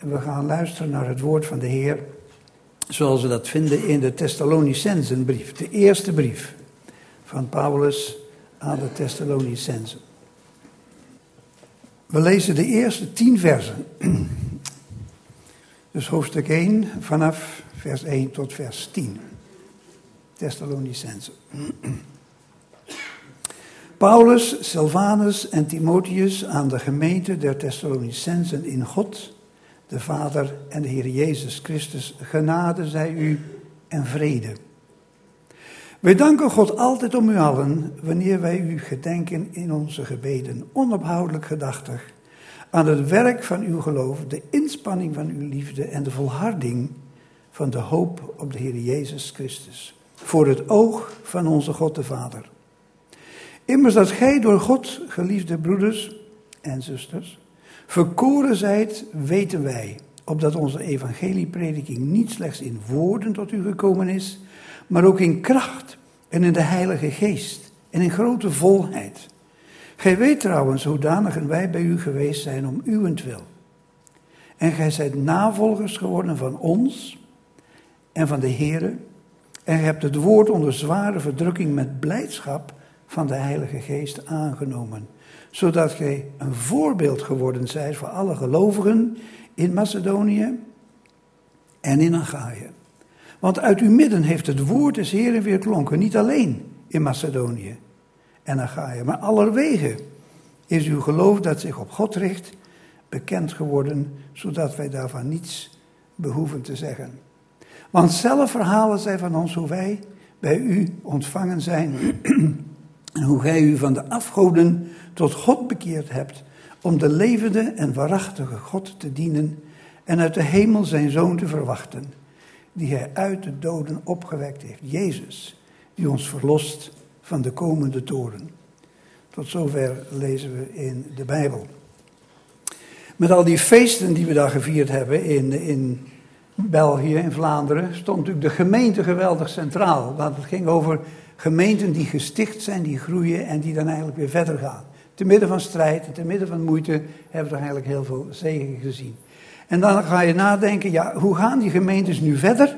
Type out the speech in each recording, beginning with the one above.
we gaan luisteren naar het woord van de Heer, zoals we dat vinden in de Thessalonicensenbrief, de eerste brief van Paulus aan de Thessalonicensen. We lezen de eerste 10 versen. Dus hoofdstuk 1 vanaf vers 1 tot vers 10. Thessalonicensen. Paulus, Silvanus en Timotheus aan de gemeente der Thessalonicensen in God, de Vader en de Heer Jezus Christus, genade zij u en vrede. Wij danken God altijd om u allen, wanneer wij u gedenken in onze gebeden, onophoudelijk gedachtig aan het werk van uw geloof, de inspanning van uw liefde en de volharding van de hoop op de Heer Jezus Christus, voor het oog van onze God de Vader. Immers dat gij door God, geliefde broeders en zusters, verkoren zijt, weten wij, opdat onze evangelieprediking niet slechts in woorden tot u gekomen is, maar ook in kracht en in de Heilige Geest en in grote volheid. Gij weet trouwens hoedanigen wij bij u geweest zijn om uwentwil. En gij zijt navolgers geworden van ons en van de Heere, en gij hebt het woord onder zware verdrukking met blijdschap van de Heilige Geest aangenomen, zodat gij een voorbeeld geworden zijt voor alle gelovigen in Macedonië en in Achaïe. Want uit uw midden heeft het woord des Heeren weerklonken, niet alleen in Macedonië en Achaïe, maar allerwege is uw geloof dat zich op God richt bekend geworden, zodat wij daarvan niets behoeven te zeggen. Want zelf verhalen zij van ons hoe wij bij u ontvangen zijn en hoe gij u van de afgoden tot God bekeerd hebt, om de levende en waarachtige God te dienen en uit de hemel zijn Zoon te verwachten, die hij uit de doden opgewekt heeft, Jezus, die ons verlost van de komende toorn. Tot zover lezen we in de Bijbel. Met al die feesten die we daar gevierd hebben in België, in Vlaanderen, stond natuurlijk de gemeente geweldig centraal. Want het ging over gemeenten die gesticht zijn, die groeien en die dan eigenlijk weer verder gaan. Te midden van strijd en te midden van moeite hebben we er eigenlijk heel veel zegen gezien. En dan ga je nadenken, ja, hoe gaan die gemeentes nu verder?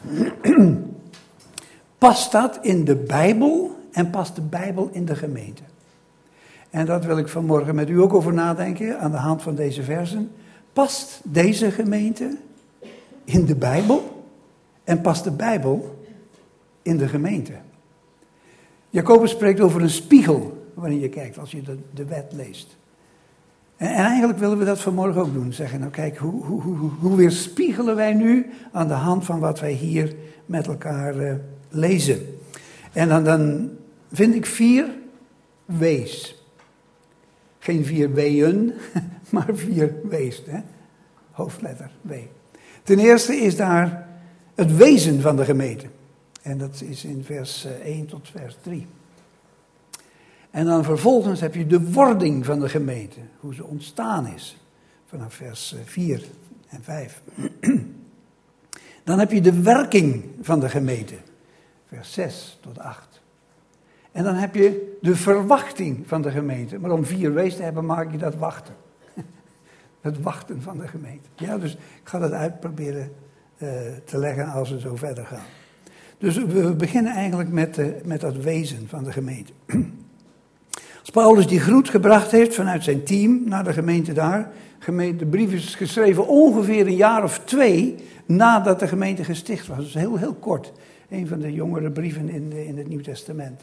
Past dat in de Bijbel en past de Bijbel in de gemeente? En dat wil ik vanmorgen met u ook over nadenken aan de hand van deze versen. Past deze gemeente in de Bijbel en past de Bijbel in de gemeente? Jacobus spreekt over een spiegel wanneer je kijkt, als je de wet leest. En eigenlijk willen we dat vanmorgen ook doen. Zeggen, nou kijk, hoe weerspiegelen wij nu aan de hand van wat wij hier met elkaar lezen. En dan vind ik 4 W's. Geen 4 W'en, maar 4 W's. Hè? Hoofdletter W. Ten eerste is daar het wezen van de gemeente. En dat is in vers 1 tot vers 3. En dan vervolgens heb je de wording van de gemeente. Hoe ze ontstaan is. Vanaf vers 4 en 5. Dan heb je de werking van de gemeente. Vers 6 tot 8. En dan heb je de verwachting van de gemeente. Maar om 4 W's te hebben maak je dat wachten. Het wachten van de gemeente. Ja, dus ik ga dat uitproberen te leggen als we zo verder gaan. Dus we beginnen eigenlijk met dat wezen van de gemeente. Als Paulus die groet gebracht heeft vanuit zijn team naar de gemeente daar. De brief is geschreven ongeveer een jaar of 2 nadat de gemeente gesticht was. Dus heel kort. Een van de jongere brieven in het Nieuw Testament.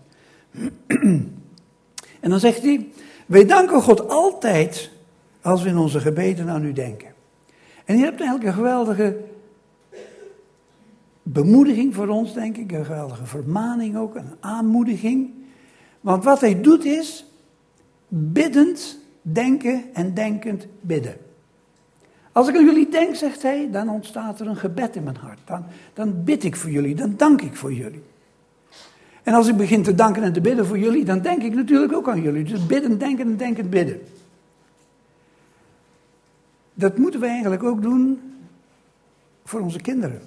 En dan zegt hij, wij danken God altijd als we in onze gebeden aan u denken. En je hebt eigenlijk een geweldige bemoediging voor ons, denk ik. Een geweldige vermaning ook, een aanmoediging. Want wat hij doet is biddend denken en denkend bidden. Als ik aan jullie denk, zegt hij, dan ontstaat er een gebed in mijn hart. Dan bid ik voor jullie, dan dank ik voor jullie. En als ik begin te danken en te bidden voor jullie, dan denk ik natuurlijk ook aan jullie. Dus bidden, denken en denkend bidden. Dat moeten we eigenlijk ook doen voor onze kinderen.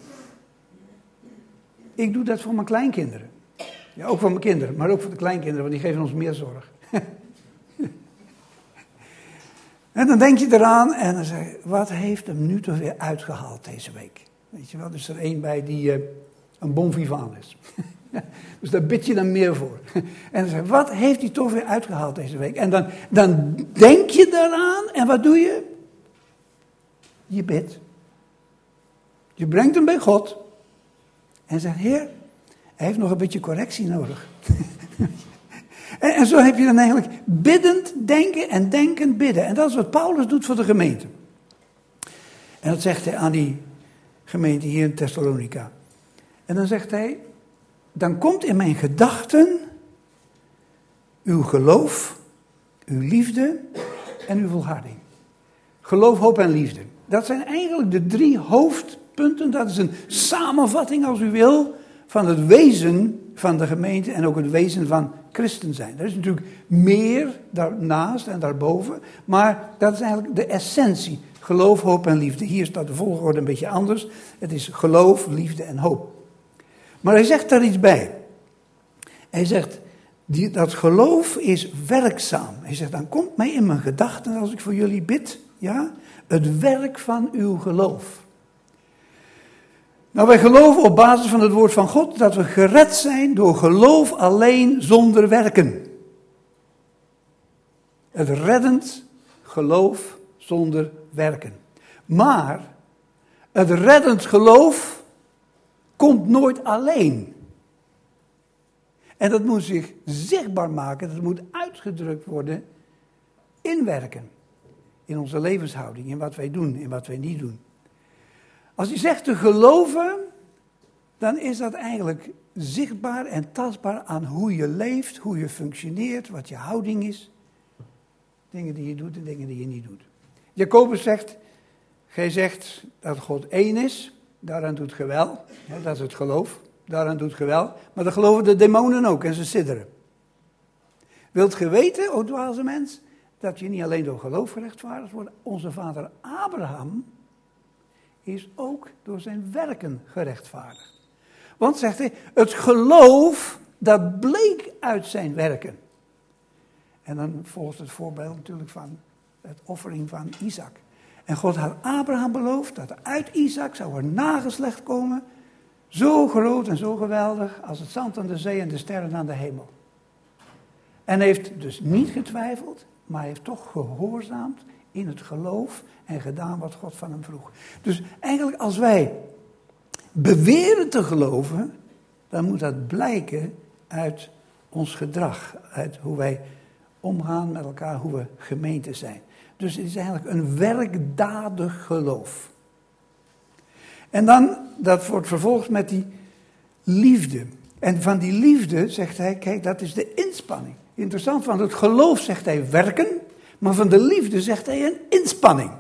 Ik doe dat voor mijn kleinkinderen. Ja, ook voor mijn kinderen, maar ook voor de kleinkinderen, want die geven ons meer zorg. En dan denk je eraan en dan zeg je, wat heeft hem nu toch weer uitgehaald deze week? Weet je wel, dus er één bij die een bon vivant is. Dus daar bid je dan meer voor. En dan zeg je, wat heeft hij toch weer uitgehaald deze week? En dan denk je daaraan en wat doe je? Je bidt. Je brengt hem bij God. En zegt, Heer, hij heeft nog een beetje correctie nodig. En zo heb je dan eigenlijk biddend denken en denkend bidden. En dat is wat Paulus doet voor de gemeente. En dat zegt hij aan die gemeente hier in Thessalonica. En dan zegt hij, dan komt in mijn gedachten uw geloof, uw liefde en uw volharding. Geloof, hoop en liefde. Dat zijn eigenlijk de 3 hoofdpunten. Dat is een samenvatting, als u wil, van het wezen van de gemeente en ook het wezen van christen zijn. Er is natuurlijk meer daarnaast en daarboven, maar dat is eigenlijk de essentie. Geloof, hoop en liefde. Hier staat de volgorde een beetje anders. Het is geloof, liefde en hoop. Maar hij zegt daar iets bij. Hij zegt, dat geloof is werkzaam. Hij zegt, dan komt mij in mijn gedachten als ik voor jullie bid, ja, het werk van uw geloof. Nou, wij geloven op basis van het woord van God dat we gered zijn door geloof alleen zonder werken. Het reddend geloof zonder werken. Maar het reddend geloof komt nooit alleen. En dat moet zich zichtbaar maken, dat moet uitgedrukt worden in werken. In onze levenshouding, in wat wij doen, in wat wij niet doen. Als je zegt te geloven, dan is dat eigenlijk zichtbaar en tastbaar aan hoe je leeft, hoe je functioneert, wat je houding is. Dingen die je doet en dingen die je niet doet. Jacobus zegt, gij zegt dat God één is, daaraan doet ge wel. Ja, dat is het geloof, daaraan doet ge wel. Maar dat geloven de demonen ook en ze sidderen. Wilt ge weten, o dwaze mens, dat je niet alleen door geloof gerechtvaardigd wordt. Onze vader Abraham is ook door zijn werken gerechtvaardigd. Want, zegt hij, het geloof, dat bleek uit zijn werken. En dan volgt het voorbeeld natuurlijk van het offering van Isaac. En God had Abraham beloofd dat uit Isaac zou een nageslacht komen, zo groot en zo geweldig als het zand aan de zee en de sterren aan de hemel. En heeft dus niet getwijfeld, maar heeft toch gehoorzaamd in het geloof en gedaan wat God van hem vroeg. Dus eigenlijk als wij beweren te geloven, dan moet dat blijken uit ons gedrag, uit hoe wij omgaan met elkaar, hoe we gemeente zijn. Dus het is eigenlijk een werkdadig geloof. En dan, dat wordt vervolgd met die liefde. En van die liefde zegt hij, kijk, dat is de inspanning. Interessant, van het geloof zegt hij werken, maar van de liefde zegt hij een inspanning.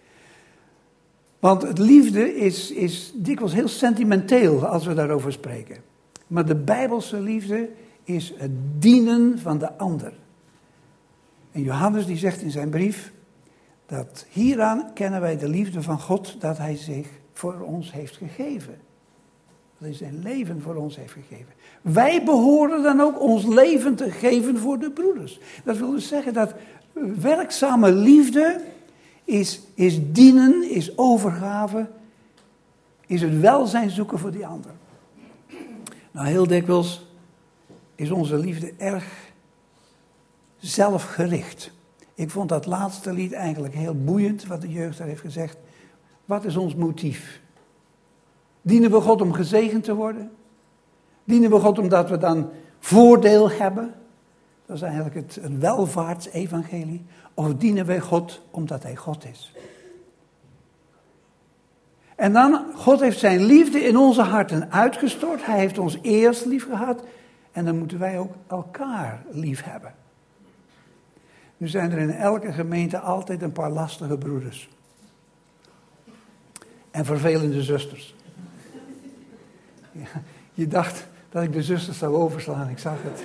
Want het liefde is dikwijls heel sentimenteel als we daarover spreken. Maar de Bijbelse liefde is het dienen van de ander. En Johannes die zegt in zijn brief, dat hieraan kennen wij de liefde van God, dat hij zich voor ons heeft gegeven. Dat hij zijn leven voor ons heeft gegeven. Wij behoren dan ook ons leven te geven voor de broeders. Dat wil dus zeggen dat werkzame liefde is dienen, is overgave, is het welzijn zoeken voor die ander. Nou, heel dikwijls is onze liefde erg zelfgericht. Ik vond dat laatste lied eigenlijk heel boeiend, wat de jeugd daar heeft gezegd. Wat is ons motief? Dienen we God om gezegend te worden? Dienen we God omdat we dan voordeel hebben? Dat is eigenlijk het welvaartsevangelie. Of dienen wij God omdat hij God is? En dan, God heeft zijn liefde in onze harten uitgestort. Hij heeft ons eerst lief gehad. En dan moeten wij ook elkaar lief hebben. Nu zijn er in elke gemeente altijd een paar lastige broeders. En vervelende zusters. Ja, je dacht dat ik de zusters zou overslaan, ik zag het.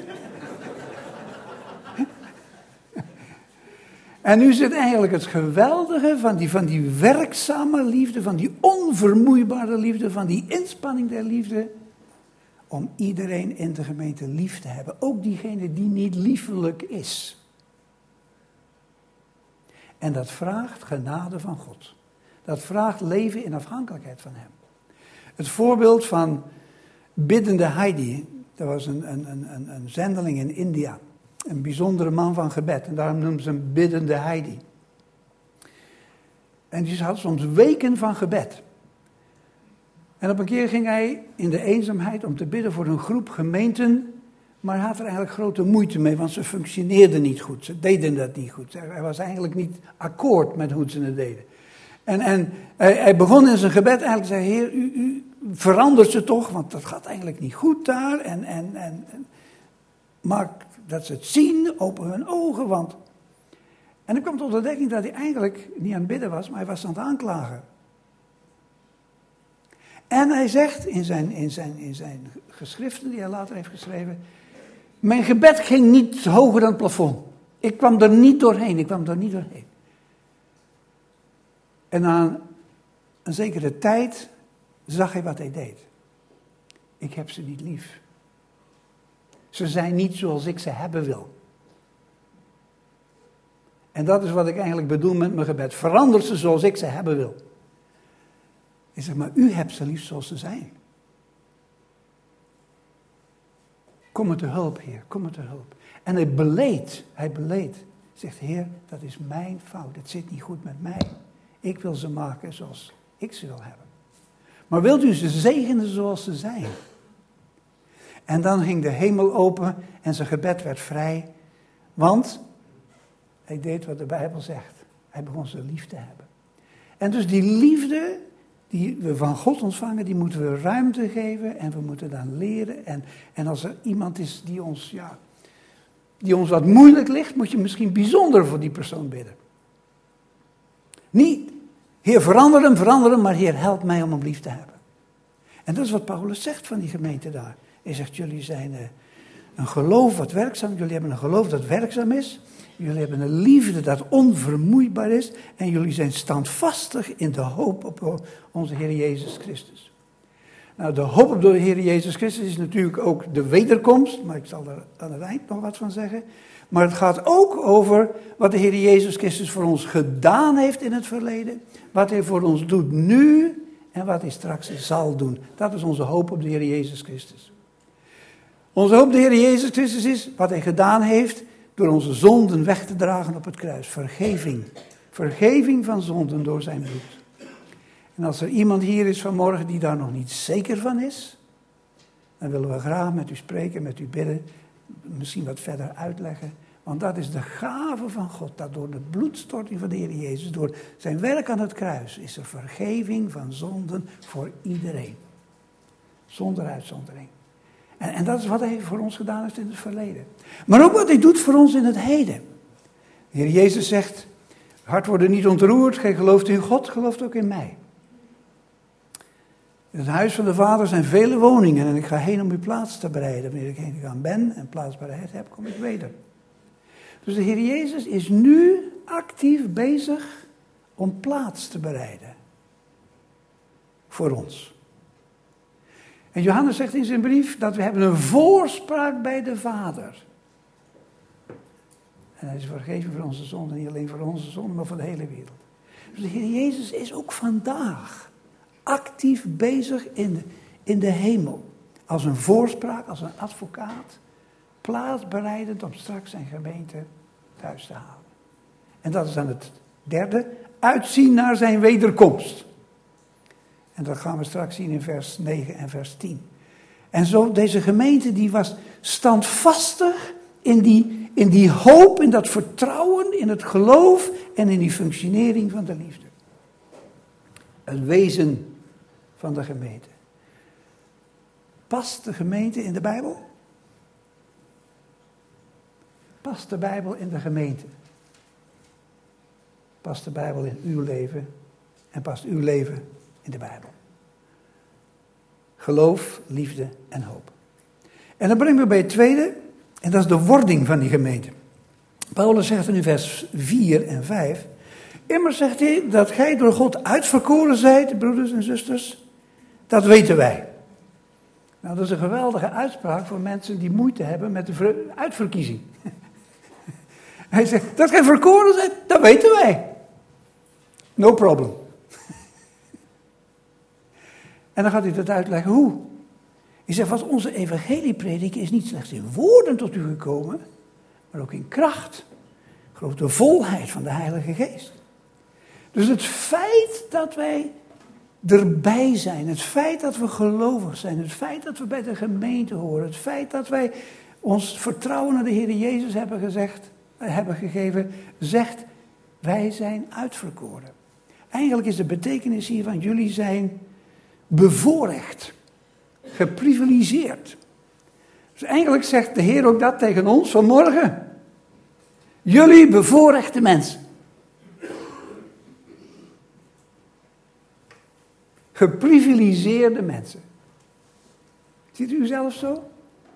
En nu zit eigenlijk het geweldige van die werkzame liefde, van die onvermoeibare liefde, van die inspanning der liefde, om iedereen in de gemeente lief te hebben. Ook diegene die niet liefelijk is. En dat vraagt genade van God. Dat vraagt leven in afhankelijkheid van hem. Het voorbeeld van biddende Heidi. Dat was een zendeling in India. Een bijzondere man van gebed. En daarom noemen ze hem biddende Heidi. En die had soms weken van gebed. En op een keer ging hij in de eenzaamheid om te bidden voor een groep gemeenten. Maar hij had er eigenlijk grote moeite mee, want ze functioneerden niet goed. Ze deden dat niet goed. Hij was eigenlijk niet akkoord met hoe ze het deden. En hij begon in zijn gebed eigenlijk te zeggen, Heer, u verandert ze toch, want dat gaat eigenlijk niet goed daar. En maak dat ze het zien, open hun ogen, want... En ik kwam tot de ontdekking dat hij eigenlijk niet aan het bidden was, maar hij was aan het aanklagen. En hij zegt in zijn geschriften die hij later heeft geschreven, mijn gebed ging niet hoger dan het plafond. Ik kwam er niet doorheen, En na een zekere tijd zag hij wat hij deed. Ik heb ze niet lief. Ze zijn niet zoals ik ze hebben wil. En dat is wat ik eigenlijk bedoel met mijn gebed. Verander ze zoals ik ze hebben wil. Ik zeg maar, u hebt ze lief zoals ze zijn. Kom me te hulp, Heer, kom me te hulp. En hij beleed. Zegt, Heer, dat is mijn fout. Het zit niet goed met mij. Ik wil ze maken zoals ik ze wil hebben. Maar wilt u ze zegenen zoals ze zijn? En dan ging de hemel open en zijn gebed werd vrij. Want hij deed wat de Bijbel zegt. Hij begon ze lief te hebben. En dus die liefde die we van God ontvangen, die moeten we ruimte geven en we moeten dan leren. En als er iemand is die ons wat moeilijk ligt, moet je misschien bijzonder voor die persoon bidden. Niet, Heer, verander hem, maar Heer, help mij om hem lief te hebben. En dat is wat Paulus zegt van die gemeente daar. Hij zegt, jullie zijn een geloof wat werkzaam, jullie hebben een geloof dat werkzaam is. Jullie hebben een liefde dat onvermoeibaar is. En jullie zijn standvastig in de hoop op onze Heer Jezus Christus. Nou, de hoop op de Heer Jezus Christus is natuurlijk ook de wederkomst. Maar ik zal er aan het eind nog wat van zeggen. Maar het gaat ook over wat de Heer Jezus Christus voor ons gedaan heeft in het verleden. Wat hij voor ons doet nu en wat hij straks zal doen. Dat is onze hoop op de Heer Jezus Christus. Onze hoop op de Heer Jezus Christus is wat hij gedaan heeft door onze zonden weg te dragen op het kruis. Vergeving. Vergeving van zonden door zijn bloed. En als er iemand hier is vanmorgen die daar nog niet zeker van is, dan willen we graag met u spreken, met u bidden, misschien wat verder uitleggen. Want dat is de gave van God, dat door de bloedstorting van de Heer Jezus, door zijn werk aan het kruis, is er vergeving van zonden voor iedereen. Zonder uitzondering. En dat is wat hij voor ons gedaan heeft in het verleden. Maar ook wat hij doet voor ons in het heden. De Heer Jezus zegt, hart wordt niet ontroerd, gij gelooft in God, gelooft ook in mij. In het huis van de Vader zijn vele woningen en ik ga heen om uw plaats te bereiden. Wanneer ik heen gegaan ben en plaatsbaarheid heb, kom ik weder. Dus de Heer Jezus is nu actief bezig om plaats te bereiden. Voor ons. En Johannes zegt in zijn brief dat we hebben een voorspraak bij de Vader. En hij is vergeven voor onze zonden, niet alleen voor onze zonden, maar voor de hele wereld. Dus de Heer Jezus is ook vandaag actief bezig in de hemel. Als een voorspraak, als een advocaat, plaatsbereidend om straks zijn gemeente thuis te halen. En dat is dan het derde, uitzien naar zijn wederkomst. En dat gaan we straks zien in vers 9 en vers 10. En zo, deze gemeente die was standvastig in die hoop, in dat vertrouwen, in het geloof en in die functionering van de liefde. Het wezen van de gemeente. Past de gemeente in de Bijbel? Past de Bijbel in de gemeente? Past de Bijbel in uw leven? En past uw leven in de Bijbel? Geloof, liefde en hoop. En dan brengen we bij het tweede, en dat is de wording van die gemeente. Paulus zegt in vers 4 en 5, immers zegt hij dat gij door God uitverkoren zijt, broeders en zusters, dat weten wij. Nou, dat is een geweldige uitspraak voor mensen die moeite hebben met de uitverkiezing. Hij zegt, dat gij verkoren zijt, dat weten wij. No problem. En dan gaat hij dat uitleggen hoe. Hij zegt, wat onze evangelie prediken is niet slechts in woorden tot u gekomen, maar ook in kracht. Grote volheid van de Heilige Geest. Dus het feit dat wij erbij zijn, het feit dat we gelovig zijn, het feit dat we bij de gemeente horen, het feit dat wij ons vertrouwen naar de Heer Jezus hebben gegeven, zegt, wij zijn uitverkoren. Eigenlijk is de betekenis hiervan, jullie zijn bevoorrecht, geprivilegeerd. Dus eigenlijk zegt de Heer ook dat tegen ons vanmorgen. Jullie bevoorrechte mensen. Geprivilegeerde mensen. Ziet u zelf zo?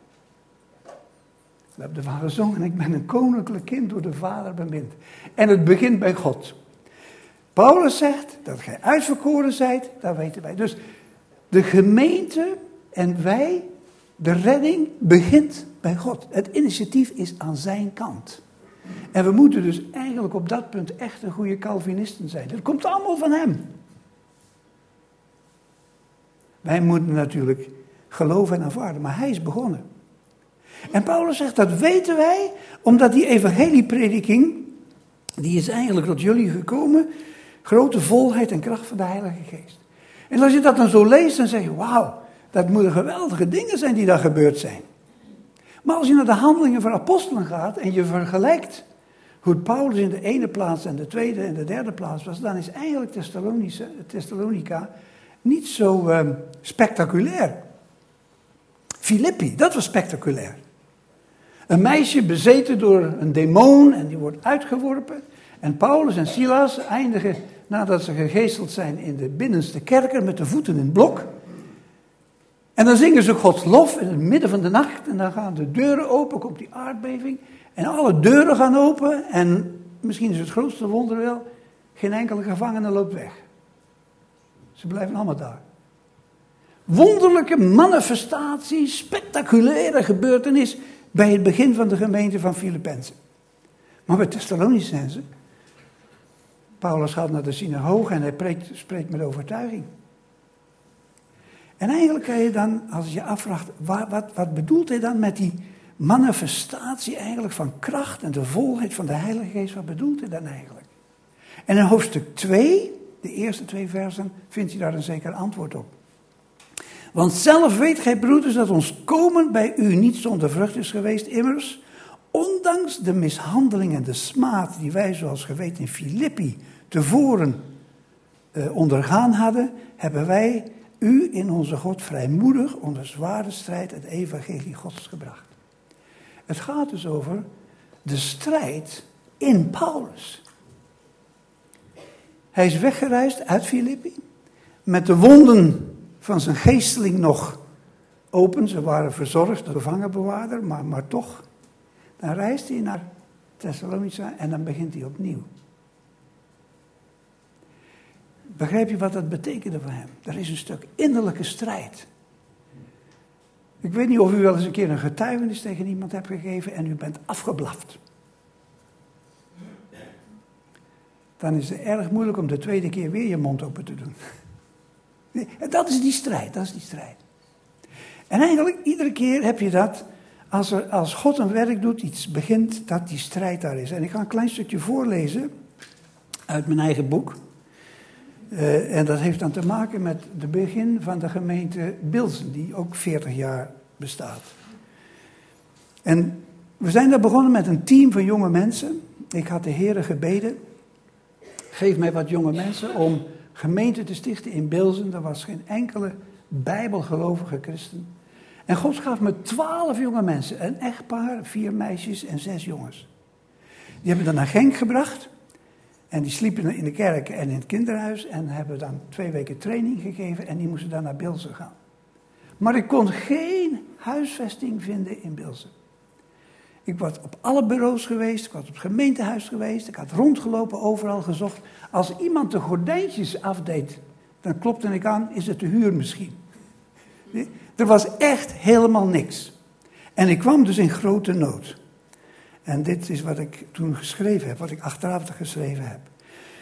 We hebben ervan gezongen, ik ben een koninklijk kind door de Vader bemind. En het begint bij God. Paulus zegt dat gij uitverkoren zijt, dat weten wij. Dus de gemeente en wij, de redding begint bij God. Het initiatief is aan zijn kant. En we moeten dus eigenlijk op dat punt echt een goede Calvinisten zijn. Het komt allemaal van hem. Wij moeten natuurlijk geloven en aanvaarden, maar hij is begonnen. En Paulus zegt, dat weten wij, omdat die evangelieprediking, die is eigenlijk tot jullie gekomen, grote volheid en kracht van de Heilige Geest. En als je dat dan zo leest, dan zeg je, wauw, dat moeten geweldige dingen zijn die daar gebeurd zijn. Maar als je naar de handelingen van apostelen gaat en je vergelijkt hoe Paulus in de ene plaats en de tweede en de derde plaats was, dan is eigenlijk Thessalonica niet zo spectaculair. Filippi, dat was spectaculair. Een meisje bezeten door een demon en die wordt uitgeworpen. En Paulus en Silas eindigen nadat ze gegezeld zijn in de binnenste kerker met de voeten in het blok. En dan zingen ze Gods lof in het midden van de nacht. En dan gaan de deuren open, komt die aardbeving. En alle deuren gaan open. En misschien is het grootste wonder wel, geen enkele gevangene loopt weg. Ze blijven allemaal daar. Wonderlijke manifestatie, spectaculaire gebeurtenis bij het begin van de gemeente van Filippenzen. Maar bij Thessalonicenzen, Paulus gaat naar de synagoge en hij spreekt met overtuiging. En eigenlijk kan je dan, als je je afvraagt, wat bedoelt hij dan met die manifestatie eigenlijk van kracht en de volheid van de Heilige Geest, wat bedoelt hij dan eigenlijk? En in hoofdstuk 2, de eerste 2 versen, vindt hij daar een zeker antwoord op. Want zelf weet gij, broeders, dat ons komen bij u niet zonder vrucht is geweest, immers, ondanks de mishandeling en de smaad die wij, zoals ge weet, in Filippi tevoren ondergaan hadden, hebben wij u in onze God vrijmoedig onder zware strijd het evangelie Gods gebracht. Het gaat dus over de strijd in Paulus. Hij is weggereisd uit Filippi met de wonden van zijn geesteling nog open. Ze waren verzorgd door de gevangenbewaarder, maar toch. Dan reist hij naar Thessalonica en dan begint hij opnieuw. Begrijp je wat dat betekende voor hem? Er is een stuk innerlijke strijd. Ik weet niet of u wel eens een keer een getuigenis tegen iemand hebt gegeven en u bent afgeblaft. Dan is het erg moeilijk om de tweede keer weer je mond open te doen. Dat is die strijd, En eigenlijk iedere keer heb je dat, als God een werk doet, iets begint, dat die strijd daar is. En ik ga een klein stukje voorlezen uit mijn eigen boek. En dat heeft dan te maken met het begin van de gemeente Bilzen, die ook 40 jaar bestaat. En we zijn daar begonnen met een team van jonge mensen. Ik had de Heere gebeden, geef mij wat jonge mensen om gemeente te stichten in Bilzen. Er was geen enkele bijbelgelovige christen. En God gaf me 12 jonge mensen, een echtpaar, 4 meisjes en 6 jongens. Die hebben dan naar Genk gebracht. En die sliepen in de kerk en in het kinderhuis en hebben dan 2 weken training gegeven en die moesten dan naar Bilzen gaan. Maar ik kon geen huisvesting vinden in Bilzen. Ik was op alle bureaus geweest, ik was op het gemeentehuis geweest, ik had rondgelopen, overal gezocht. Als iemand de gordijntjes afdeed, dan klopte ik aan, is het te huur misschien? Er was echt helemaal niks. En ik kwam dus in grote nood. En dit is wat ik toen geschreven heb, wat ik achteraf geschreven heb.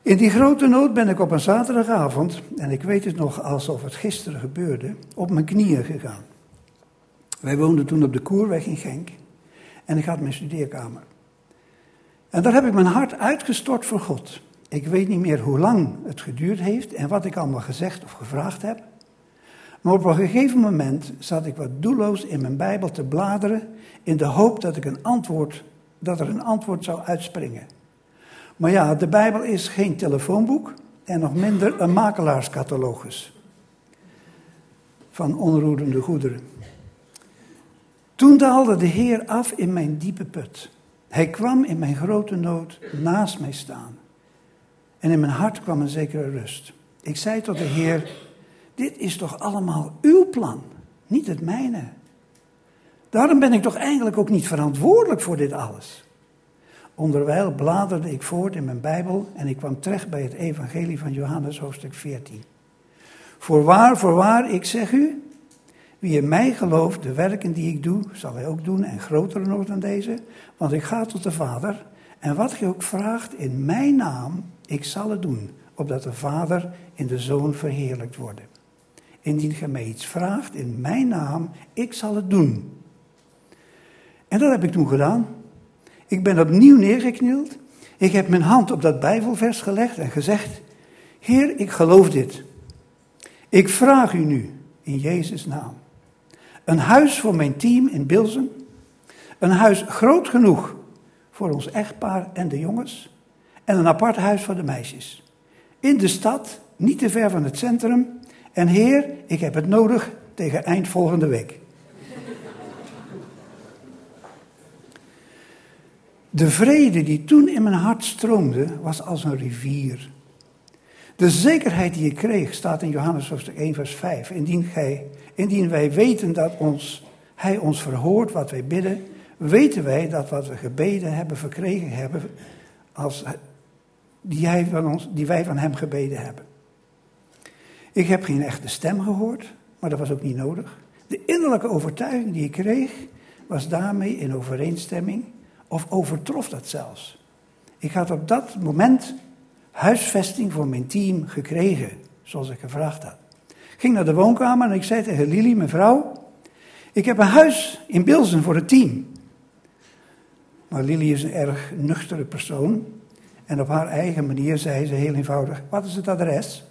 In die grote nood ben ik op een zaterdagavond, en ik weet het nog alsof het gisteren gebeurde, op mijn knieën gegaan. Wij woonden toen op de Koerweg in Genk en ik had mijn studeerkamer. En daar heb ik mijn hart uitgestort voor God. Ik weet niet meer hoe lang het geduurd heeft en wat ik allemaal gezegd of gevraagd heb. Maar op een gegeven moment zat ik wat doelloos in mijn Bijbel te bladeren in de hoop dat er een antwoord zou uitspringen. Maar ja, de Bijbel is geen telefoonboek en nog minder een makelaarscatalogus van onroerende goederen. Toen daalde de Heer af in mijn diepe put. Hij kwam in mijn grote nood naast mij staan. En in mijn hart kwam een zekere rust. Ik zei tot de Heer, dit is toch allemaal uw plan, niet het mijne. Daarom ben ik toch eigenlijk ook niet verantwoordelijk voor dit alles. Onderwijl bladerde ik voort in mijn Bijbel en ik kwam terecht bij het evangelie van Johannes hoofdstuk 14. Voorwaar, ik zeg u, wie in mij gelooft, de werken die ik doe, zal hij ook doen en grotere nog dan deze. Want ik ga tot de Vader en wat gij ook vraagt in mijn naam, ik zal het doen, opdat de Vader in de Zoon verheerlijkt worden. Indien gij mij iets vraagt in mijn naam, ik zal het doen. En dat heb ik toen gedaan. Ik ben opnieuw neergeknield. Ik heb mijn hand op dat Bijbelvers gelegd en gezegd, Heer, ik geloof dit. Ik vraag u nu, in Jezus' naam, een huis voor mijn team in Bilzen. Een huis groot genoeg voor ons echtpaar en de jongens. En een apart huis voor de meisjes. In de stad, niet te ver van het centrum. En Heer, ik heb het nodig tegen eind volgende week. De vrede die toen in mijn hart stroomde, was als een rivier. De zekerheid die ik kreeg, staat in Johannes hoofdstuk 1 vers 5. Indien wij weten dat hij ons verhoort wat wij bidden, weten wij dat wat we gebeden hebben, verkregen hebben, die wij van hem gebeden hebben. Ik heb geen echte stem gehoord, maar dat was ook niet nodig. De innerlijke overtuiging die ik kreeg, was daarmee in overeenstemming, of overtrof dat zelfs. Ik had op dat moment huisvesting voor mijn team gekregen, zoals ik gevraagd had. Ik ging naar de woonkamer en ik zei tegen Lili, mijn vrouw, ik heb een huis in Bilzen voor het team. Maar Lili is een erg nuchtere persoon en op haar eigen manier zei ze heel eenvoudig, wat is het adres?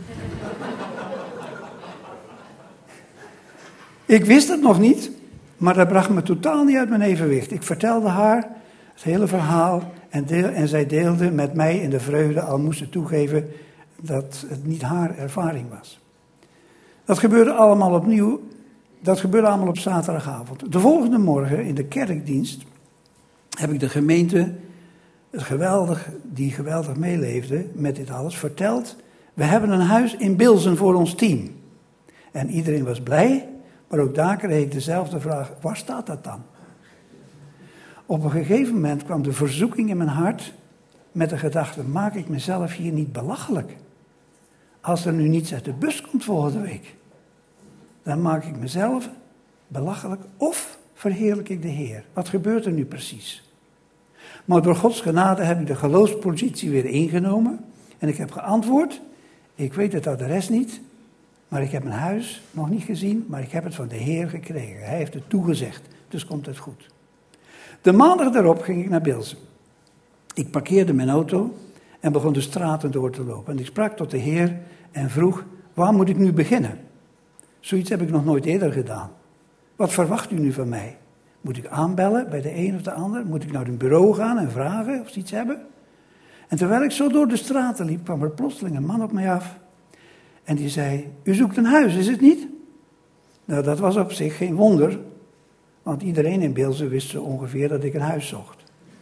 Ik wist het nog niet, maar dat bracht me totaal niet uit mijn evenwicht. Ik vertelde haar het hele verhaal en zij deelde met mij in de vreugde, al moest ze toegeven dat het niet haar ervaring was. Dat gebeurde allemaal op zaterdagavond. De volgende morgen in de kerkdienst heb ik de gemeente, die geweldig meeleefde met dit alles, verteld. We hebben een huis in Bilzen voor ons team. En iedereen was blij, maar ook daar kreeg ik dezelfde vraag, waar staat dat dan? Op een gegeven moment kwam de verzoeking in mijn hart met de gedachte, maak ik mezelf hier niet belachelijk? Als er nu niets uit de bus komt volgende week, dan maak ik mezelf belachelijk of verheerlijk ik de Heer. Wat gebeurt er nu precies? Maar door Gods genade heb ik de geloofspositie weer ingenomen en ik heb geantwoord, ik weet het adres niet, maar ik heb mijn huis nog niet gezien, maar ik heb het van de Heer gekregen. Hij heeft het toegezegd, dus komt het goed. De maandag daarop ging ik naar Bilzen. Ik parkeerde mijn auto en begon de straten door te lopen. En ik sprak tot de Heer en vroeg, waar moet ik nu beginnen? Zoiets heb ik nog nooit eerder gedaan. Wat verwacht u nu van mij? Moet ik aanbellen bij de een of de ander? Moet ik naar een bureau gaan en vragen of ze iets hebben? En terwijl ik zo door de straten liep, kwam er plotseling een man op mij af. En die zei, u zoekt een huis, is het niet? Nou, dat was op zich geen wonder. Want iedereen in Bilzen wist zo ongeveer dat ik een huis zocht.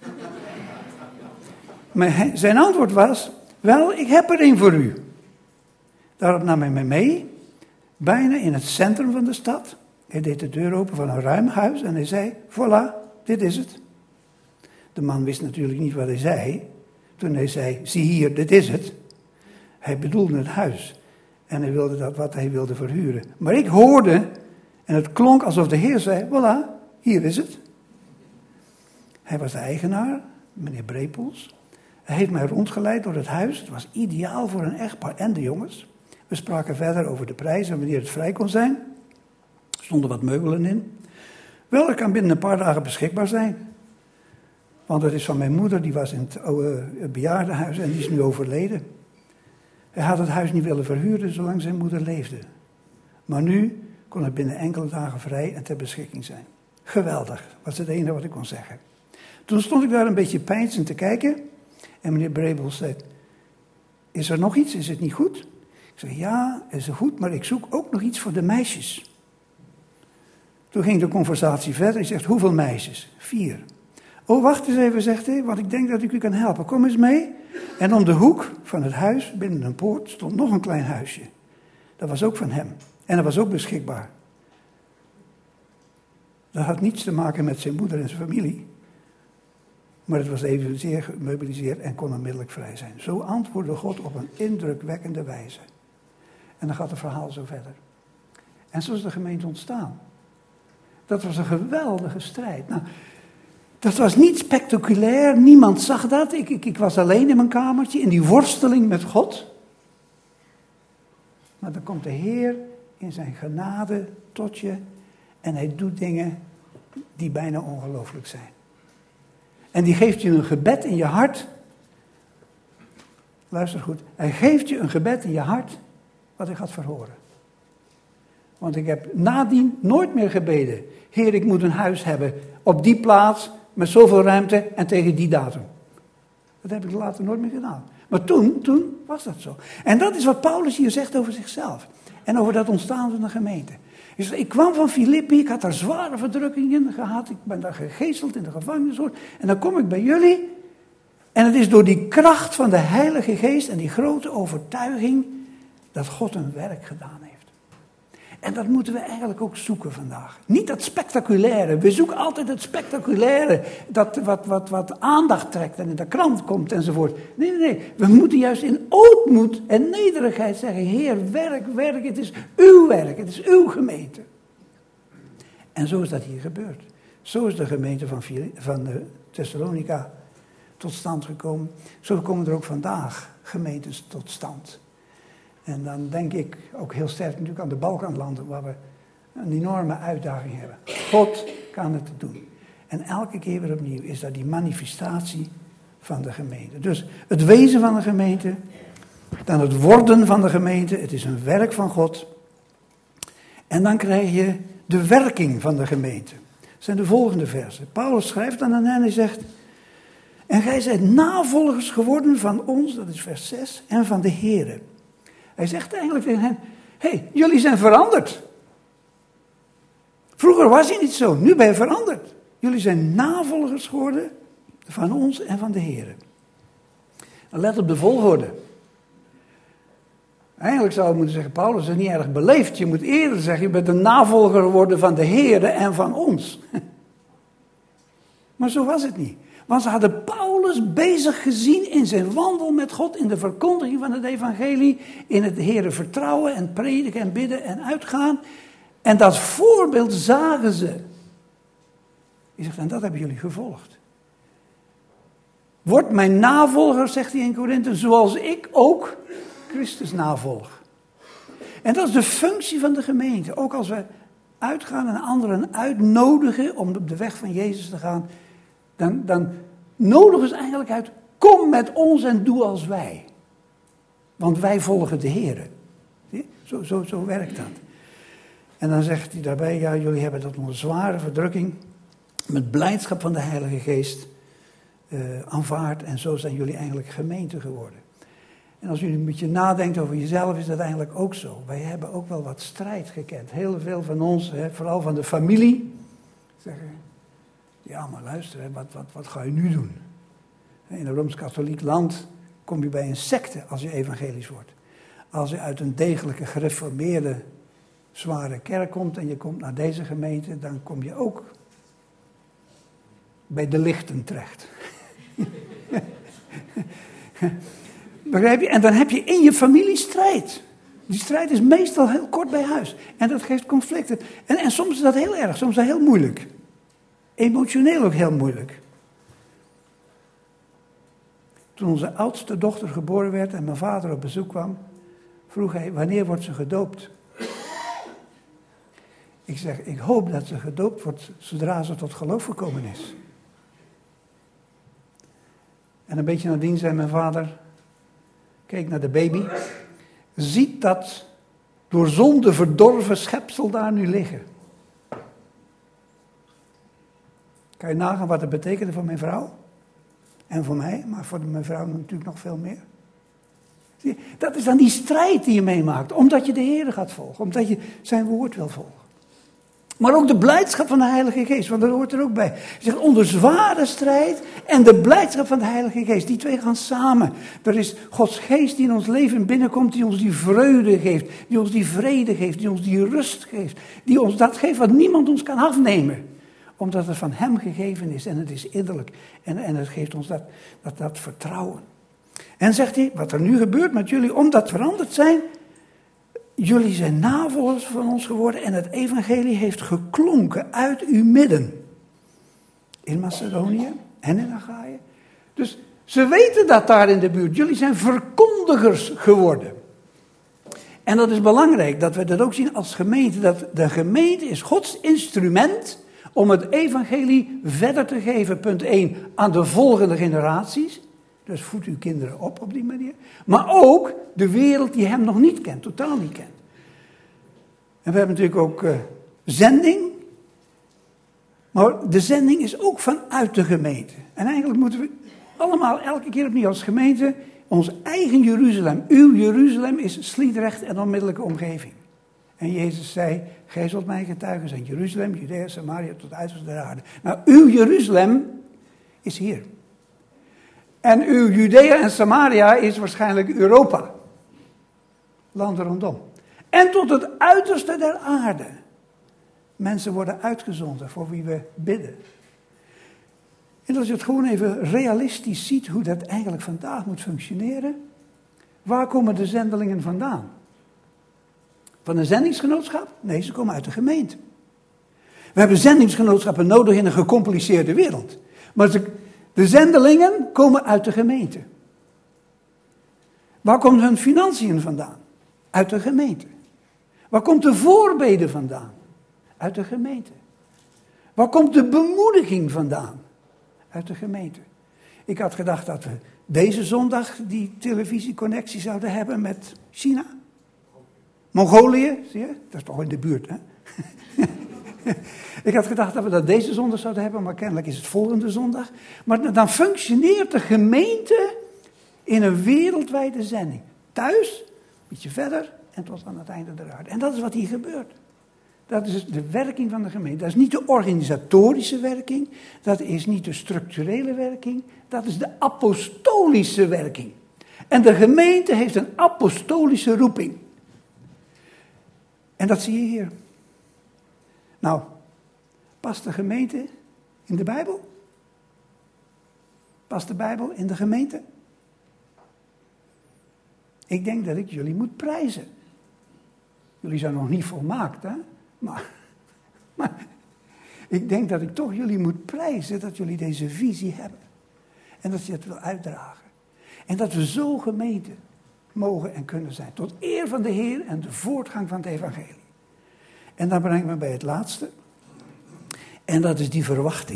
Maar zijn antwoord was, wel, ik heb er een voor u. Daarop nam hij mij mee, bijna in het centrum van de stad. Hij deed de deur open van een ruim huis en hij zei, voilà, dit is het. De man wist natuurlijk niet wat hij zei. Toen hij zei, zie hier, dit is het. Hij bedoelde het huis. En hij wilde dat wat hij wilde verhuren. Maar ik hoorde, en het klonk alsof de Heer zei, voilà, hier is het. Hij was de eigenaar, meneer Brepels. Hij heeft mij rondgeleid door het huis. Het was ideaal voor een echtpaar en de jongens. We spraken verder over de prijs en wanneer het vrij kon zijn. Er stonden wat meubelen in. Wel, ik kan binnen een paar dagen beschikbaar zijn. Want het is van mijn moeder, die was in het oude bejaardenhuis en die is nu overleden. Hij had het huis niet willen verhuren zolang zijn moeder leefde. Maar nu kon het binnen enkele dagen vrij en ter beschikking zijn. Geweldig, was het enige wat ik kon zeggen. Toen stond ik daar een beetje peinzend te kijken. En meneer Brebels zei, is er nog iets? Is het niet goed? Ik zei, ja, is het goed, maar ik zoek ook nog iets voor de meisjes. Toen ging de conversatie verder. Hij zegt, hoeveel meisjes? 4. Oh, wacht eens even, zegt hij, want ik denk dat ik u kan helpen. Kom eens mee. En om de hoek van het huis, binnen een poort, stond nog een klein huisje. Dat was ook van hem. En dat was ook beschikbaar. Dat had niets te maken met zijn moeder en zijn familie. Maar het was evenzeer gemobiliseerd en kon onmiddellijk vrij zijn. Zo antwoordde God op een indrukwekkende wijze. En dan gaat het verhaal zo verder. En zo is de gemeente ontstaan. Dat was een geweldige strijd. Nou, dat was niet spectaculair, niemand zag dat. Ik was alleen in mijn kamertje, in die worsteling met God. Maar dan komt de Heer in zijn genade tot je en hij doet dingen die bijna ongelooflijk zijn. En die geeft je een gebed in je hart. Luister goed, hij geeft je een gebed in je hart wat hij gaat verhoren. Want ik heb nadien nooit meer gebeden. Heer, ik moet een huis hebben op die plaats, met zoveel ruimte en tegen die datum. Dat heb ik later nooit meer gedaan. Maar toen was dat zo. En dat is wat Paulus hier zegt over zichzelf. En over dat ontstaan van de gemeente. Hij zegt, ik kwam van Filippi, ik had daar zware verdrukkingen gehad. Ik ben daar gegezeld in de gevangenis. En dan kom ik bij jullie. En het is door die kracht van de Heilige Geest en die grote overtuiging dat God een werk gedaan heeft. En dat moeten we eigenlijk ook zoeken vandaag. Niet dat spectaculaire. We zoeken altijd het spectaculaire. Dat wat aandacht trekt en in de krant komt enzovoort. Nee. We moeten juist in ootmoed en nederigheid zeggen. Heer, werk. Het is uw werk. Het is uw gemeente. En zo is dat hier gebeurd. Zo is de gemeente van Thessalonica tot stand gekomen. Zo komen er ook vandaag gemeentes tot stand. En dan denk ik ook heel sterk natuurlijk aan de Balkanlanden, waar we een enorme uitdaging hebben. God kan het doen. En elke keer weer opnieuw is dat die manifestatie van de gemeente. Dus het wezen van de gemeente, dan het worden van de gemeente, het is een werk van God. En dan krijg je de werking van de gemeente. Dat zijn de volgende versen. Paulus schrijft dan aan hen en hij zegt, en gij zijt navolgers geworden van ons, dat is vers 6, en van de Here. Hij zegt eigenlijk tegen hen, hey, jullie zijn veranderd. Vroeger was je niet zo, nu ben je veranderd. Jullie zijn navolgers geworden van ons en van de Heer. Let op de volgorde. Eigenlijk zou je moeten zeggen, Paulus is niet erg beleefd. Je moet eerder zeggen, je bent een navolger geworden van de Heer en van ons. Maar zo was het niet. Want ze hadden Paulus bezig gezien in zijn wandel met God, in de verkondiging van het evangelie, in het Here vertrouwen en prediken en bidden en uitgaan. En dat voorbeeld zagen ze. Hij zegt, en dat hebben jullie gevolgd. Word mijn navolger, zegt hij in Korinthe, zoals ik ook Christus navolg. En dat is de functie van de gemeente. Ook als we uitgaan en anderen uitnodigen om op de weg van Jezus te gaan, dan nodigen ze eigenlijk uit, kom met ons en doe als wij. Want wij volgen de Heer. Zo werkt dat. En dan zegt hij daarbij, ja, jullie hebben dat onder zware verdrukking met blijdschap van de Heilige Geest aanvaard. En zo zijn jullie eigenlijk gemeente geworden. En als jullie een beetje nadenkt over jezelf, is dat eigenlijk ook zo. Wij hebben ook wel wat strijd gekend. Heel veel van ons, vooral van de familie, zeggen, ja, maar luister, wat ga je nu doen? In een Rooms-Katholiek land kom je bij een secte als je evangelisch wordt. Als je uit een degelijke, gereformeerde, zware kerk komt en je komt naar deze gemeente, dan kom je ook bij de lichten terecht. Begrijp je? En dan heb je in je familie strijd. Die strijd is meestal heel kort bij huis. En dat geeft conflicten. En soms is dat heel erg, soms is dat heel moeilijk. Emotioneel ook heel moeilijk. Toen onze oudste dochter geboren werd en mijn vader op bezoek kwam, vroeg hij, wanneer wordt ze gedoopt? Ik zeg, ik hoop dat ze gedoopt wordt zodra ze tot geloof gekomen is. En een beetje nadien zei mijn vader, keek naar de baby, ziet dat door zonde verdorven schepsel daar nu liggen. Kan je nagaan wat het betekende voor mijn vrouw? En voor mij, maar voor mijn vrouw natuurlijk nog veel meer. Zie je, dat is dan die strijd die je meemaakt, omdat je de Heer gaat volgen, omdat je zijn woord wil volgen. Maar ook de blijdschap van de Heilige Geest, want dat hoort er ook bij. Je zegt, onder zware strijd en de blijdschap van de Heilige Geest, die twee gaan samen. Er is Gods Geest die in ons leven binnenkomt, die ons die vreugde geeft, die ons die vrede geeft, die ons die rust geeft. Die ons dat geeft wat niemand ons kan afnemen. Omdat het van Hem gegeven is en het is innerlijk. En het geeft ons dat vertrouwen. En zegt hij, wat er nu gebeurt met jullie, omdat veranderd zijn, jullie zijn navolgers van ons geworden en het evangelie heeft geklonken uit uw midden. In Macedonië en in Achaïe. Dus ze weten dat daar in de buurt. Jullie zijn verkondigers geworden. En dat is belangrijk, dat we dat ook zien als gemeente. Dat de gemeente is Gods instrument om het evangelie verder te geven, punt 1, aan de volgende generaties. Dus voed uw kinderen op die manier. Maar ook de wereld die hem nog niet kent, totaal niet kent. En we hebben natuurlijk ook zending. Maar de zending is ook vanuit de gemeente. En eigenlijk moeten we allemaal elke keer opnieuw als gemeente ons eigen Jeruzalem. Uw Jeruzalem is Sliedrecht en onmiddellijke omgeving. En Jezus zei, gij zult mijn getuigen zijn. Jeruzalem, Judea, Samaria tot uiterste der aarde. Nou, uw Jeruzalem is hier. En uw Judea en Samaria is waarschijnlijk Europa. Landen rondom. En tot het uiterste der aarde. Mensen worden uitgezonden voor wie we bidden. En als je het gewoon even realistisch ziet hoe dat eigenlijk vandaag moet functioneren. Waar komen de zendelingen vandaan? Van een zendingsgenootschap? Nee, ze komen uit de gemeente. We hebben zendingsgenootschappen nodig in een gecompliceerde wereld. Maar de zendelingen komen uit de gemeente. Waar komt hun financiën vandaan? Uit de gemeente. Waar komt de voorbede vandaan? Uit de gemeente. Waar komt de bemoediging vandaan? Uit de gemeente. Ik had gedacht dat we deze zondag die televisieconnectie zouden hebben met China. Mongolië, zie je? Dat is toch in de buurt, hè? Ik had gedacht dat we dat deze zondag zouden hebben, maar kennelijk is het volgende zondag. Maar dan functioneert de gemeente in een wereldwijde zending. Thuis, een beetje verder en tot aan het einde der aarde. En dat is wat hier gebeurt. Dat is de werking van de gemeente. Dat is niet de organisatorische werking. Dat is niet de structurele werking. Dat is de apostolische werking. En de gemeente heeft een apostolische roeping. En dat zie je hier. Nou, past de gemeente in de Bijbel? Past de Bijbel in de gemeente? Ik denk dat ik jullie moet prijzen. Jullie zijn nog niet volmaakt, hè? Maar ik denk dat ik toch jullie moet prijzen dat jullie deze visie hebben. En dat je het wil uitdragen. En dat we zo gemeente mogen en kunnen zijn. Tot eer van de Heer en de voortgang van het evangelie. En dan brengt me bij het laatste. En dat is die verwachting.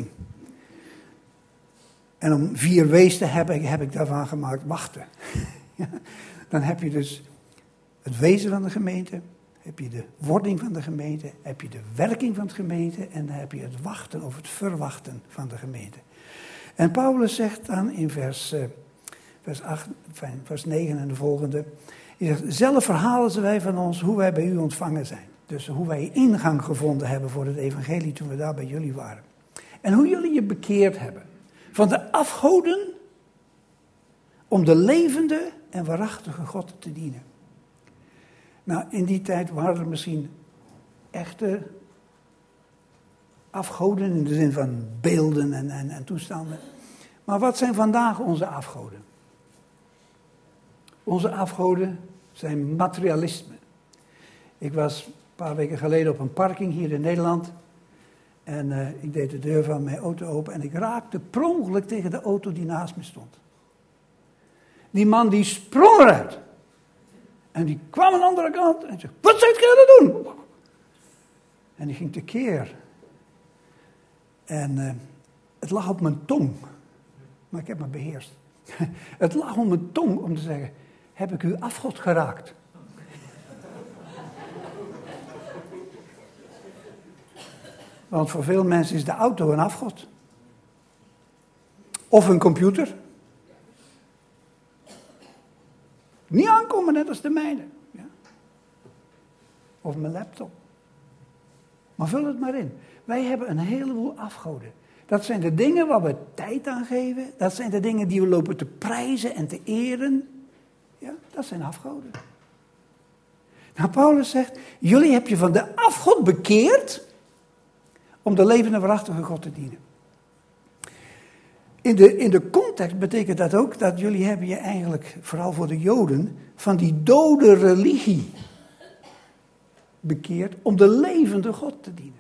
En om 4 W's te hebben, heb ik daarvan gemaakt wachten. Dan heb je dus het wezen van de gemeente. Heb je de wording van de gemeente. Heb je de werking van de gemeente. En dan heb je het wachten of het verwachten van de gemeente. En Paulus zegt dan in vers 9 en de volgende. Hij zegt, zelf verhalen ze wij van ons hoe wij bij u ontvangen zijn. Dus hoe wij ingang gevonden hebben voor het evangelie toen we daar bij jullie waren. En hoe jullie je bekeerd hebben. Van de afgoden om de levende en waarachtige God te dienen. Nou, in die tijd waren er misschien echte afgoden in de zin van beelden en toestanden. Maar wat zijn vandaag onze afgoden? Onze afgoden zijn materialisme. Ik was een paar weken geleden op een parking hier in Nederland. En ik deed de deur van mijn auto open en ik raakte per ongeluk tegen de auto die naast me stond. Die man die sprong eruit. En die kwam aan de andere kant en zei, wat zijt gij aan het doen? En die ging tekeer. En het lag op mijn tong. Maar ik heb me beheerst. Het lag op mijn tong om te zeggen, heb ik uw afgod geraakt? Want voor veel mensen is de auto een afgod. Of een computer. Niet aankomen net als de mijne. Ja. Of mijn laptop. Maar vul het maar in. Wij hebben een heleboel afgoden. Dat zijn de dingen waar we tijd aan geven. Dat zijn de dingen die we lopen te prijzen en te eren. Ja, dat zijn afgoden. Nou, Paulus zegt, jullie heb je van de afgod bekeerd om de levende waarachtige God te dienen. In de context betekent dat ook dat jullie hebben je eigenlijk, vooral voor de Joden, van die dode religie bekeerd om de levende God te dienen.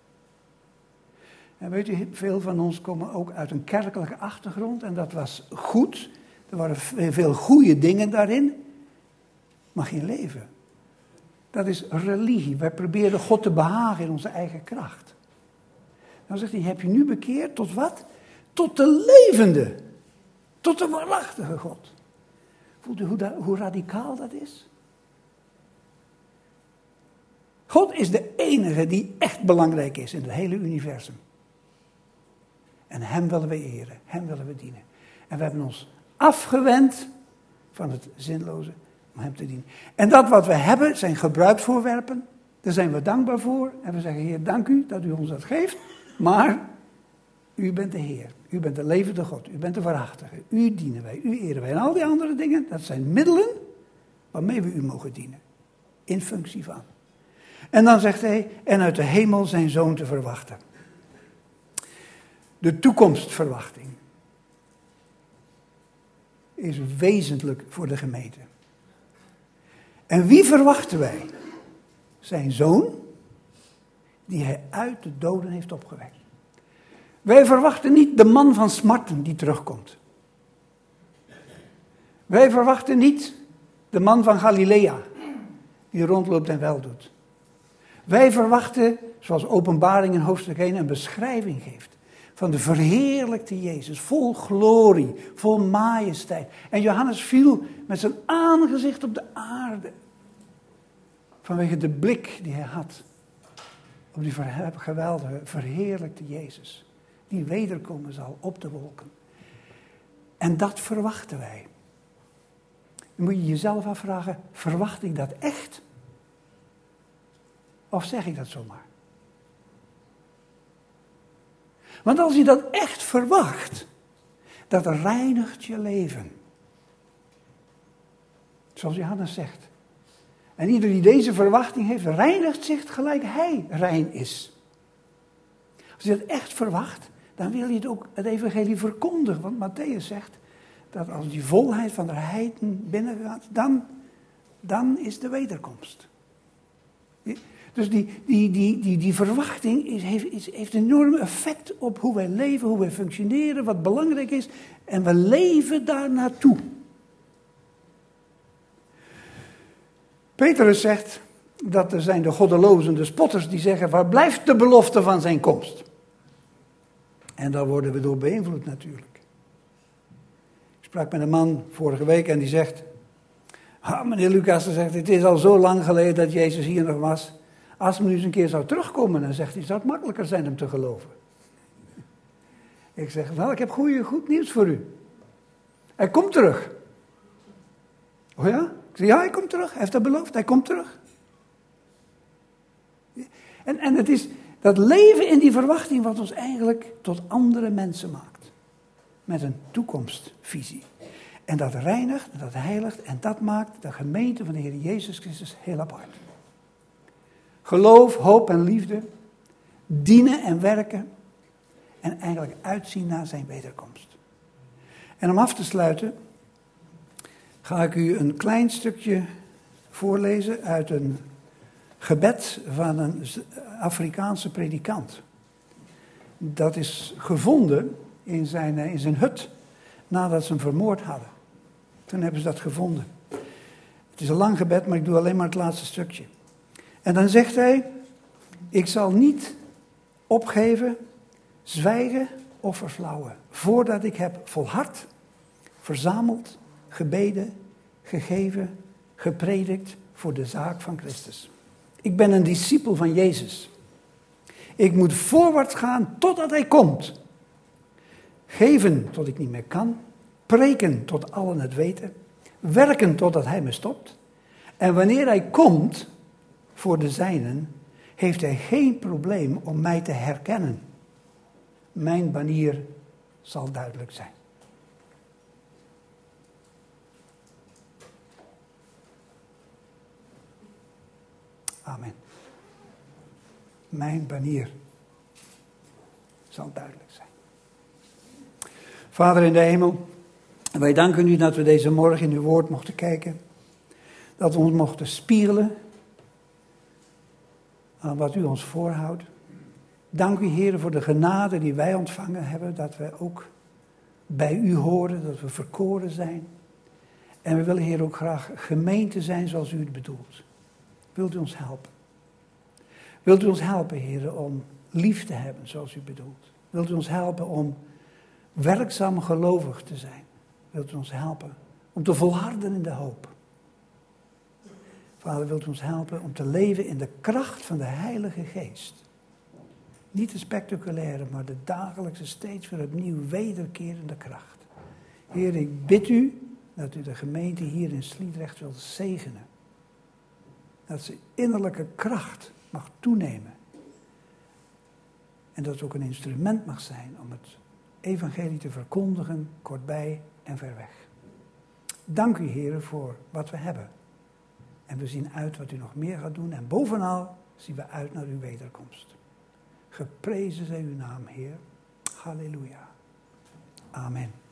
En weet u, veel van ons komen ook uit een kerkelijke achtergrond en dat was goed. Er waren veel goede dingen daarin, maar geen leven. Dat is religie. Wij proberen God te behagen in onze eigen kracht. Dan zegt hij, heb je nu bekeerd tot wat? Tot de levende. Tot de waarachtige God. Voelt u hoe radicaal dat is? God is de enige die echt belangrijk is in het hele universum. En hem willen we eren. Hem willen we dienen. En we hebben ons afgewend van het zinloze om hem te dienen. En dat wat we hebben zijn gebruiksvoorwerpen. Daar zijn we dankbaar voor. En we zeggen, Heer, dank u dat u ons dat geeft. Maar u bent de Heer. U bent de levende God. U bent de waarachtige. U dienen wij. U eren wij. En al die andere dingen, dat zijn middelen waarmee we u mogen dienen. In functie van. En dan zegt hij, en uit de hemel zijn zoon te verwachten. De toekomstverwachting is wezenlijk voor de gemeente. En wie verwachten wij? Zijn zoon, die hij uit de doden heeft opgewekt. Wij verwachten niet de man van smarten die terugkomt. Wij verwachten niet de man van Galilea, die rondloopt en wel doet. Wij verwachten, zoals Openbaring in hoofdstuk 1 een beschrijving geeft, van de verheerlijkte Jezus, vol glorie, vol majesteit. En Johannes viel met zijn aangezicht op de aarde, vanwege de blik die hij had op die geweldige, verheerlijkte Jezus, die wederkomen zal op de wolken. En dat verwachten wij. Dan moet je jezelf afvragen, verwacht ik dat echt? Of zeg ik dat zomaar? Want als je dat echt verwacht, dat reinigt je leven. Zoals Johannes zegt. En ieder die deze verwachting heeft, reinigt zich gelijk hij rein is. Als je dat echt verwacht, dan wil je het evangelie verkondigen. Want Matthäus zegt dat als die volheid van de heiden binnengaat, dan is de wederkomst. Dus die verwachting heeft een enorm effect op hoe wij leven, hoe wij functioneren, wat belangrijk is. En we leven daar naartoe. Petrus zegt dat er zijn de goddelozen, de spotters, die zeggen, waar blijft de belofte van zijn komst? En daar worden we door beïnvloed natuurlijk. Ik sprak met een man vorige week en die zegt, meneer Lucas, zegt, het is al zo lang geleden dat Jezus hier nog was. Als hij nu eens een keer zou terugkomen, dan zegt hij, zou het makkelijker zijn hem te geloven. Ik zeg, wel, ik heb goed nieuws voor u. Hij komt terug. Oh ja? Ik zeg, ja, hij komt terug. Hij heeft dat beloofd, hij komt terug. En het is dat leven in die verwachting wat ons eigenlijk tot andere mensen maakt. Met een toekomstvisie. En dat reinigt, en dat heiligt, en dat maakt de gemeente van de Heer Jezus Christus heel apart. Geloof, hoop en liefde, dienen en werken, en eigenlijk uitzien naar zijn wederkomst. En om af te sluiten, ga ik u een klein stukje voorlezen uit een gebed van een Afrikaanse predikant. Dat is gevonden in zijn hut nadat ze hem vermoord hadden. Toen hebben ze dat gevonden. Het is een lang gebed, maar ik doe alleen maar het laatste stukje. En dan zegt hij, ik zal niet opgeven, zwijgen of verflauwen, voordat ik heb volhard, verzameld, gebeden, gegeven, gepredikt voor de zaak van Christus. Ik ben een discipel van Jezus. Ik moet voorwaarts gaan totdat hij komt. Geven tot ik niet meer kan, preken tot allen het weten, werken totdat hij me stopt. En wanneer hij komt voor de zijnen, heeft hij geen probleem om mij te herkennen. Mijn banier zal duidelijk zijn. Amen. Mijn banier zal duidelijk zijn. Vader in de hemel, wij danken u dat we deze morgen in uw woord mochten kijken. Dat we ons mochten spiegelen aan wat u ons voorhoudt. Dank u, Heer, voor de genade die wij ontvangen hebben, dat wij ook bij u horen, dat we verkoren zijn. En we willen, Heer, ook graag gemeente zijn zoals u het bedoelt. Wilt u ons helpen? Wilt u ons helpen, Heer, om lief te hebben zoals u bedoelt? Wilt u ons helpen om werkzaam gelovig te zijn? Wilt u ons helpen om te volharden in de hoop? Vader, wilt u ons helpen om te leven in de kracht van de Heilige Geest? Niet de spectaculaire, maar de dagelijkse, steeds weer opnieuw wederkerende kracht. Heer, ik bid u dat u de gemeente hier in Sliedrecht wilt zegenen. Dat ze innerlijke kracht mag toenemen. En dat het ook een instrument mag zijn om het evangelie te verkondigen, kortbij en ver weg. Dank u, Heer, voor wat we hebben. En we zien uit wat u nog meer gaat doen. En bovenal zien we uit naar uw wederkomst. Geprezen zij uw naam, Heer. Halleluja. Amen.